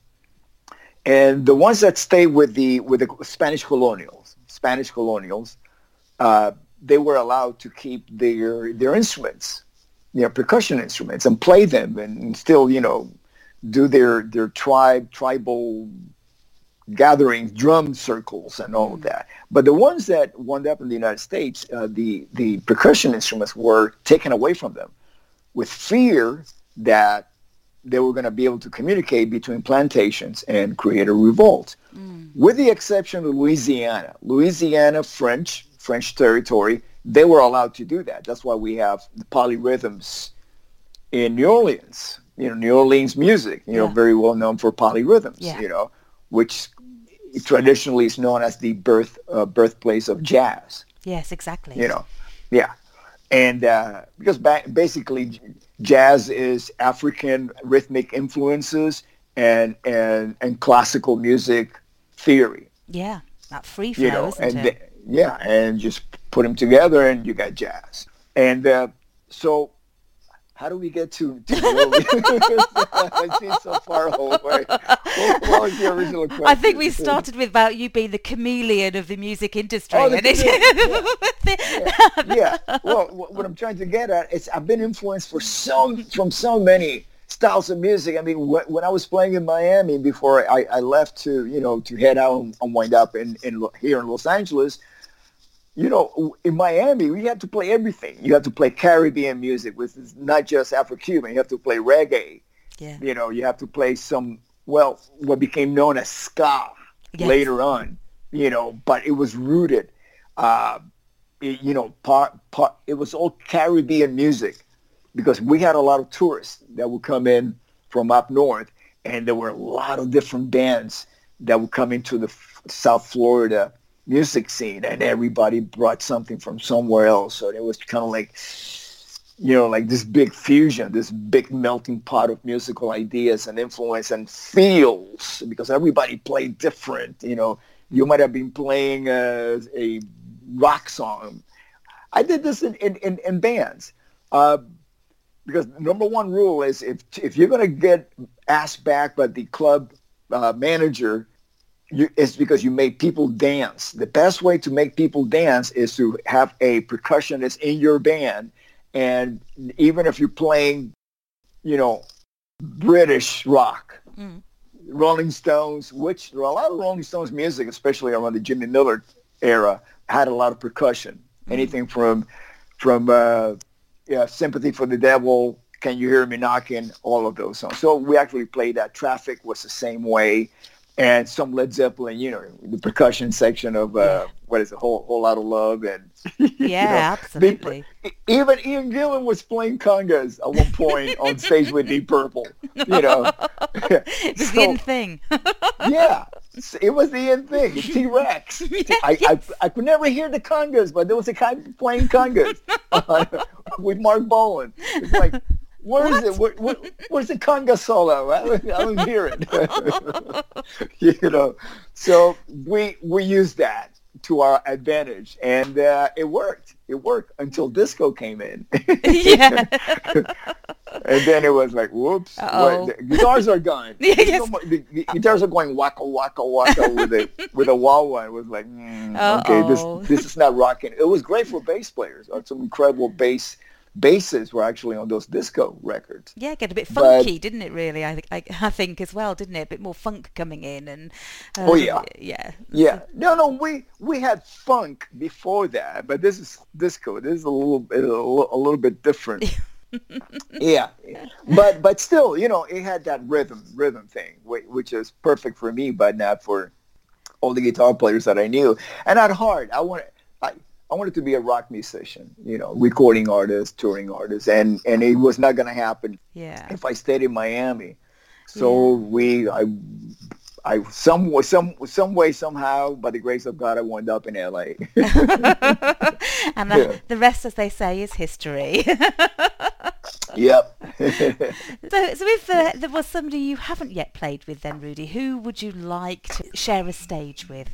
And the ones that stayed with the with the Spanish colonials, Spanish colonials, uh, they were allowed to keep their their instruments, their percussion instruments, and play them, and still, you know, do their their tribe tribal gatherings, drum circles, and all of that. But the ones that wound up in the United States, uh, the the percussion instruments were taken away from them, with fear that they were going to be able to communicate between plantations and create a revolt. Mm. With the exception of Louisiana. Louisiana, French, French territory, they were allowed to do that. That's why we have the polyrhythms in New Orleans. You know, New Orleans music, you Yeah. know, very well known for polyrhythms, Yeah. you know, which traditionally is known as the birth uh, birthplace of jazz. Yes, exactly. You know, yeah. And uh, because ba- basically j- jazz is African rhythmic influences and and and classical music theory, Yeah. That free flow, you know, isn't and it? th- yeah, and just put them together and you got jazz. And uh, so, how do we get to, to New Orleans? It seems so far away. What, what was the original question? I think we started with about you being the chameleon of the music industry. Oh, the and it- yeah. Well, wh- what I'm trying to get at is I've been influenced for so from so many styles of music. I mean, wh- when I was playing in Miami before I, I left to you know to head out and, and wind up in, in Lo- here in Los Angeles, you know, in Miami we had to play everything. You have to play Caribbean music, which is not just Afro-Cuban. You have to play reggae. Yeah. You know, you have to play some well, what became known as ska Yes. later on. You know, but it was rooted. Uh, it- you know, part, part, it was all Caribbean music because we had a lot of tourists that would come in from up north, and there were a lot of different bands that would come into the f- South Florida music scene, and everybody brought something from somewhere else. So it was kind of like, you know, like this big fusion, this big melting pot of musical ideas and influence and feels, because everybody played different. You know, you might have been playing uh, a rock song. I did this in, in, in, in bands uh, because the number one rule is if if you're going to get asked back by the club uh, manager, you, it's because you make people dance. The best way to make people dance is to have a percussionist in your band. And even if you're playing, you know, British rock, Mm. Rolling Stones, which there are a lot of Rolling Stones music, especially around the Jimmy Miller era, had a lot of percussion. Mm. Anything from from uh, yeah, Sympathy for the Devil, Can You Hear Me Knocking, all of those songs. So we actually played that. Traffic was the same way. and some Led Zeppelin, you know, the percussion section of uh, Yeah. what is it, whole whole lot of love, and you Yeah, know, absolutely. Deep- even Ian Gillan was playing congas at one point on stage with Deep Purple. You know, It was the in thing. yeah, it was the end thing. T Rex. I, I I could never hear the congas, but there was a guy playing congas with Mark Bolan. It's like, where is it? Where, where, where's the conga solo? I don't, I don't hear it. You know, so we we used that to our advantage, and uh, it worked. It worked until disco came in. Yeah. And then it was like, whoops, Uh-oh. what, the guitars are gone. Yeah, There's yes. no more- the, the guitars are going waka waka waka with a with a wah wah. It was like, mm, okay, Uh-oh. this this is not rocking. It was great for bass players. Uh, Some incredible bass basses were actually on those disco records. Yeah, get a bit But- funky, didn't it? Really, I think, I, I think as well, didn't it? A bit more funk coming in, and um, Oh, yeah. yeah, Yeah, no, no, we we had funk before that, but this is disco. This is a little bit a little, a little bit different. Yeah, but but still, you know, it had that rhythm rhythm thing, whi- which is perfect for me, but not for all the guitar players that I knew. And at heart, I want I I wanted to be a rock musician, you know, recording artist, touring artist, and and it was not going to happen yeah. if I stayed in Miami. So we I. I some some some way somehow, by the grace of God, I wound up in L A. And the, Yeah. the rest, as they say, is history. Yep. So, so if uh, there was somebody you haven't yet played with, then Rudy, who would you like to share a stage with?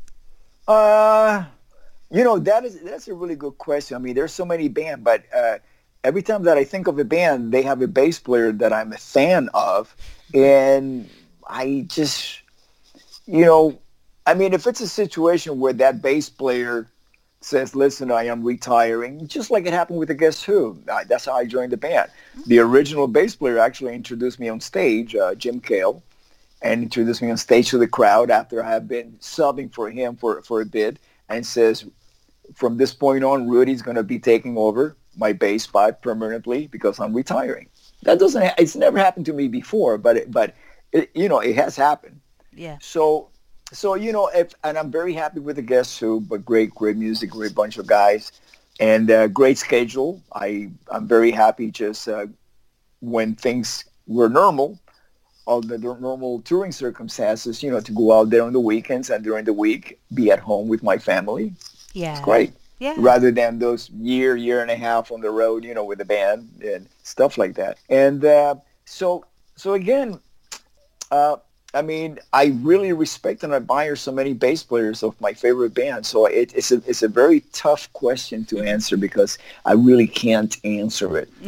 uh, you know, that is that's a really good question. I mean, there's so many bands, but uh, every time that I think of a band, they have a bass player that I'm a fan of, and I just, you know, I mean, if it's a situation where that bass player says, listen, I am retiring, just like it happened with the Guess Who. I, that's how I joined the band. The original bass player actually introduced me on stage, uh, Jim Cale, and introduced me on stage to the crowd after I had been subbing for him for, for a bit, and says, from this point on, Rudy's going to be taking over my bass spot permanently because I'm retiring. That doesn't, ha- it's never happened to me before, but, it, but it, you know, it has happened. Yeah. So, so you know, if, and I'm very happy with the Guess Who, but great, great music, great bunch of guys, and uh, great schedule. I, I'm very happy just uh, when things were normal, all the normal touring circumstances, you know, to go out there on the weekends and during the week, be at home with my family. Yeah. It's great. Yeah. Rather than those year, year and a half on the road, you know, with the band and stuff like that. And uh, so, so again, uh, I mean, I really respect and admire so many bass players of my favorite band. So it, it's a it's a very tough question to answer because I really can't answer it.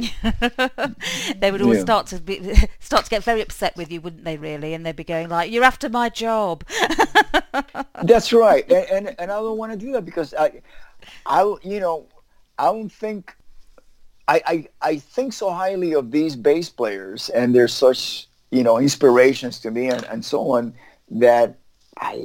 They would always Yeah. start to be, start to get very upset with you, wouldn't they? Really, and they'd be going like, "You're after my job." That's right, and and, and I don't want to do that because I, I you know, I don't think, I, I I think so highly of these bass players, and they're such, you know, inspirations to me and, and so on, that I,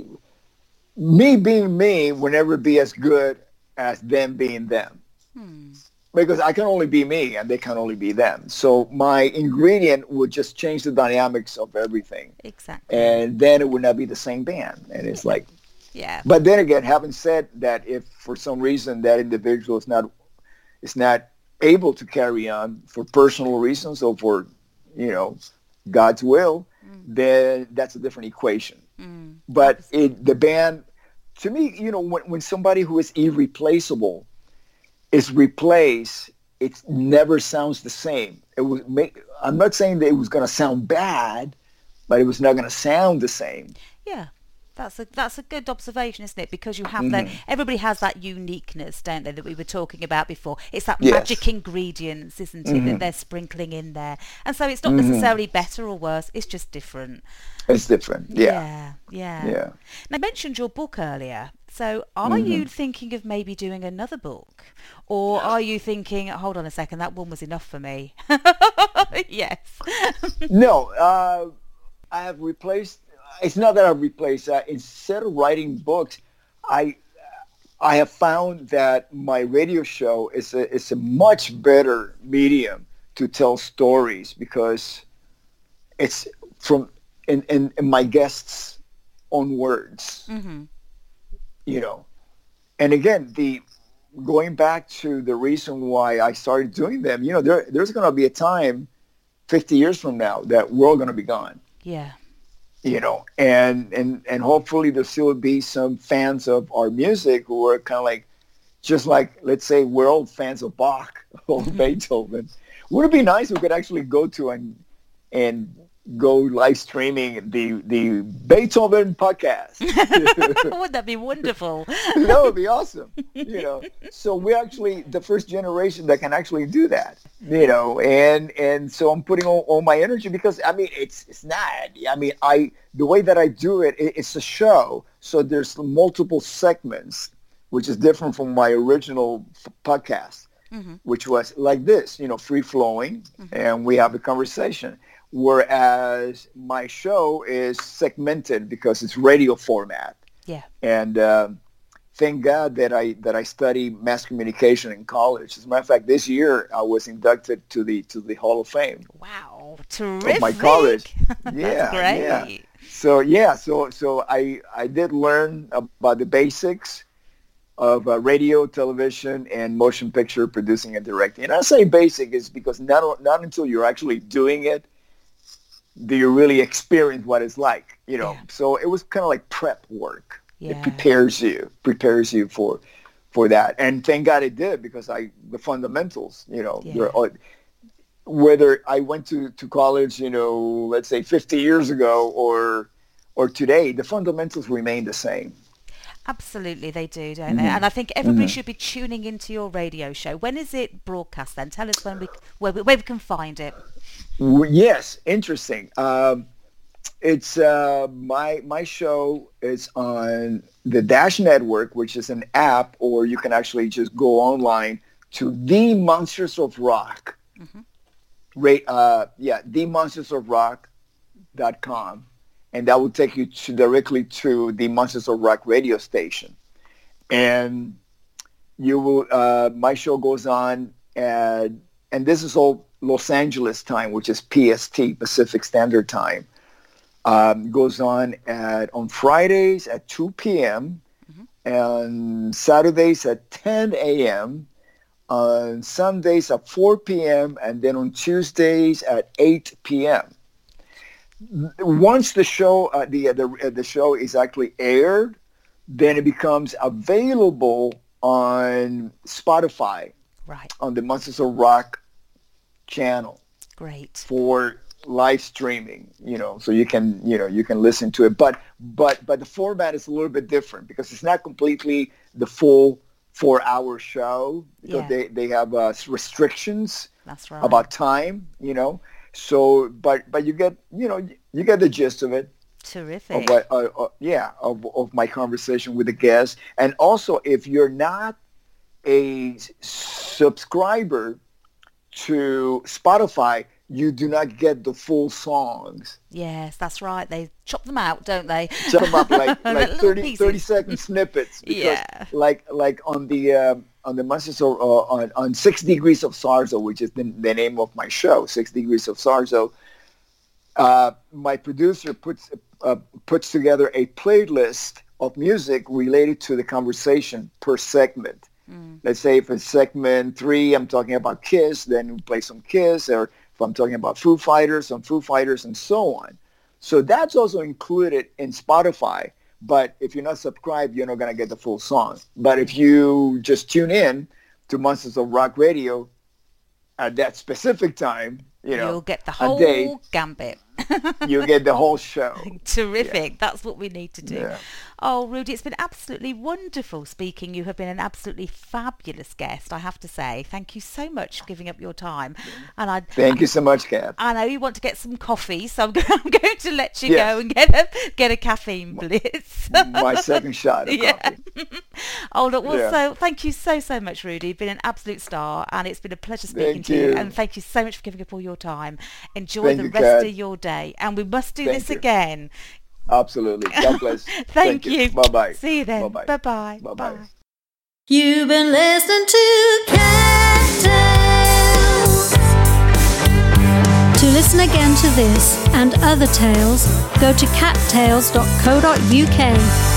me being me will never be as good as them being them. Hmm. Because I can only be me and they can only be them. So my ingredient would just change the dynamics of everything. Exactly. And then it would not be the same band. And it's like, Yeah. but then again, having said that, if for some reason that individual is not, is not able to carry on for personal reasons or for, you know, God's will, Mm. then that's a different equation. Mm. But it, the band, to me, you know, when, when somebody who is irreplaceable is replaced, it never sounds the same. It was make, I'm not saying that it was going to sound bad, but it was not going to sound the same. Yeah. That's a that's a good observation, isn't it? Because you have that, everybody has that uniqueness, don't they, that we were talking about before. It's that Yes. magic ingredients, isn't it, that they're sprinkling in there. And so it's not necessarily better or worse, it's just different. It's different. Yeah. Yeah. Yeah. Yeah. Now, I mentioned your book earlier. So are you thinking of maybe doing another book? Or are you thinking, hold on a second, that one was enough for me? Yes. No, uh, I have replaced, it's not that I've replaced that. Instead of writing books, I I have found that my radio show is a, is a much better medium to tell stories because it's from, in, in, in my guests on words. Mm-hmm. You know, and again, the going back to the reason why I started doing them, you know, there there's going to be a time fifty years from now that we're all going to be gone. Yeah. You know, and, and, and hopefully there'll still be some fans of our music who are kind of like, just like, let's say we're all fans of Bach or Beethoven. Would it be nice if we could actually go to and and go live streaming the the Beethoven podcast? Wouldn't that be wonderful? That would be awesome. You know, so we're actually the first generation that can actually do that. You know, and and so I'm putting all, all my energy because I mean it's it's not. I mean I the way that I do it, it it's a show. So there's multiple segments, which is different from my original f- podcast, mm-hmm. which was like this. You know, free flowing, mm-hmm. and we have a conversation. Whereas my show is segmented because it's radio format. Yeah. And um, thank God that I that I studied mass communication in college. As a matter of fact, this year I was inducted to the to the Hall of Fame. Wow, terrific! Of my college. That's Yeah, great. yeah. So yeah, so so I I did learn about the basics of uh, radio, television, and motion picture producing and directing. And I say basic is because not not until you're actually doing it do you really experience what it's like, you know. Yeah. So it was kind of like prep work. Yeah. It prepares you, prepares you for for that. And thank God it did because I the fundamentals, you know, Yeah. they're all, whether I went to, to college, you know, let's say fifty years ago or or today, the fundamentals remain the same. Absolutely, they do, don't Mm-hmm. they? And I think everybody Mhm. should be tuning into your radio show. When is it broadcast then? Tell us when we where we, where we can find it. W- Yes, interesting. Um, it's uh, my my show is on the Dash Network, which is an app, or you can actually just go online to The Monsters of Rock. Mm-hmm. Rate, uh, yeah, the monsters of rock dot com, and that will take you to directly to the Monsters of Rock radio station. And you will. Uh, my show goes on, at, and this is all Los Angeles time, which is P S T, Pacific Standard Time. Um, goes on at on Fridays at two p.m. Mm-hmm. and Saturdays at ten a.m. on Sundays at four p.m. and then on Tuesdays at eight p.m. Once the show uh, the the the show is actually aired, then it becomes available on Spotify, Right. on the Monsters of Rock channel Great. for live streaming, you know, so you can, you know, you can listen to it. But but but the format is a little bit different because it's not completely the full four-hour show because Yeah. they, they have uh, restrictions That's right. about time, you know. So, but but you get, you know, you get the gist of it. Of Terrific. what, uh, uh, yeah, of of my conversation with the guests, and also if you're not a subscriber to Spotify, you do not get the full songs. Yes, that's right. They chop them out, don't they? Chop them up like like Little thirty, pieces. thirty second snippets. Because Yeah. like like on the uh, on the Monsters of, uh, on on Six Degrees of Sarzo, which is the, the name of my show, Six Degrees of Sarzo. Uh, my producer puts uh, puts together a playlist of music related to the conversation per segment. Mm. Let's say if it's segment three, I'm talking about Kiss, then we play some Kiss, or if I'm talking about Foo Fighters, some Foo Fighters, and so on. So that's also included in Spotify. But if you're not subscribed, you're not going to get the full song. But if you just tune in to Monsters of Rock Radio at that specific time, you know, You'll get the a day, whole gambit. you get the whole show. Terrific. That's what we need to do. Yeah. Oh, Rudy, it's been absolutely wonderful speaking. You have been an absolutely fabulous guest, I have to say. Thank you so much for giving up your time. And I Thank you so much, Kat. I know you want to get some coffee, so I'm going, I'm going to let you Yes. go and get a get a caffeine blitz. My second shot of Yeah. coffee. Oh, look, well, Yeah. so thank you so, so much, Rudy. You've been an absolute star, and it's been a pleasure speaking Thank to you. you. And thank you so much for giving up all your time. Enjoy Thank the you, rest Kat. of your day, and we must do Thank this you. again. Absolutely. God bless. Thank, you. Bye-bye. See you then. Bye-bye. Bye-bye. Bye-bye. Bye. You've been listening to Cat Tales. To listen again to this and other tales, go to cat tales dot co dot uk.